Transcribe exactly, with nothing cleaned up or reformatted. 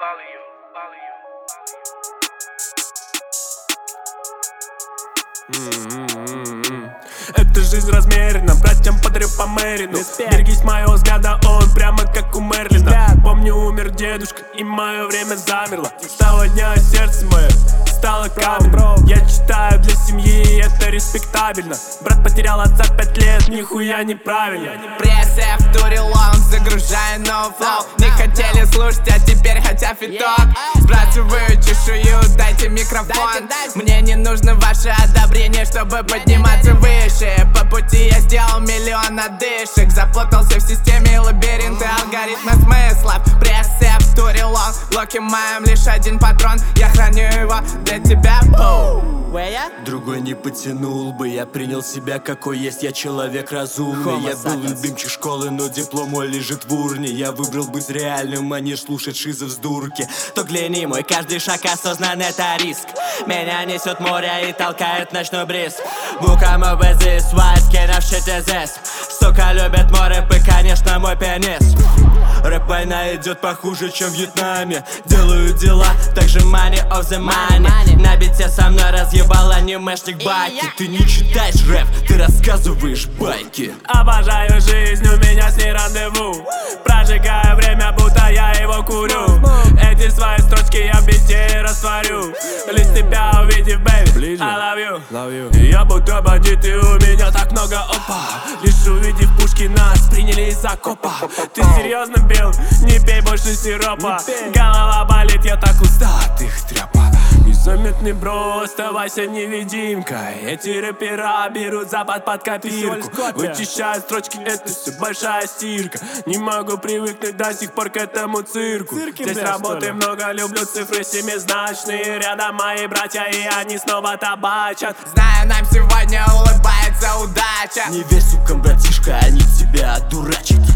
Эта жизнь размерена, братьям подряд по Мэрину. Берегись моего взгляда, он прямо как у Мерлина. Помню, умер дедушка, и мое время замерло. С того дня сердце мое стало каменным. Я читаю для семьи, это респектабельно. Брат потерял отца пять лет, нихуя неправильно. Прессе втурил он, загружая новый флоу. Не хотели слушать, а теперь хотят фиток. Сбрасываю чешую, дайте микрофон. Мне не нужно ваше одобрение, чтобы подниматься выше. По пути я сделал миллион одышек. Запутался в системе лабиринта алгоритма смыслов. Прессе втурил он, в блоке моем лишь один патрон. Я храню его для тебя. Другой не потянул бы, я принял себя какой есть, я человек разумный. Я был любимчик школы, но диплом мой лежит в урне. Я выбрал быть реальным, а не слушать шизов с дурки. То гляни, мой каждый шаг осознан, это риск. Меня несет море и толкает ночной бриз. Букам обезис, white skin of shit is this. Сука любит море, и, конечно, мой пенис. Рэп-война идет похуже, чем в Вьетнаме. Делаю дела, так же money of the money. На бите со мной разъебал анимешник байки. Ты не читаешь рэп, ты рассказываешь байки. Обожаю жизнь, у меня с ней рандеву. Прожигаю время, будто я его курю. Эти свои строчки я в бите растворю. Лишь тебя увидев, baby, I love you, love you. Я будто бандит, и у меня так много опа. Лишь увидев пушки, нас приняли из окопа. Ты серьезно бил? Не пей больше сиропа. Голова болит, я так устал от их тряпа. Незаметный бро, оставайся невидимкой. Эти рэпера берут запад под копирку. Вычищают строчки, это все большая стирка. Не могу привыкнуть до сих пор к этому цирку. Здесь работы много, люблю цифры семизначные. Рядом мои братья, и они снова табачат. Знаю, нам сегодня улыбается удача. Не верь, сука, братишка, они тебя дурачат.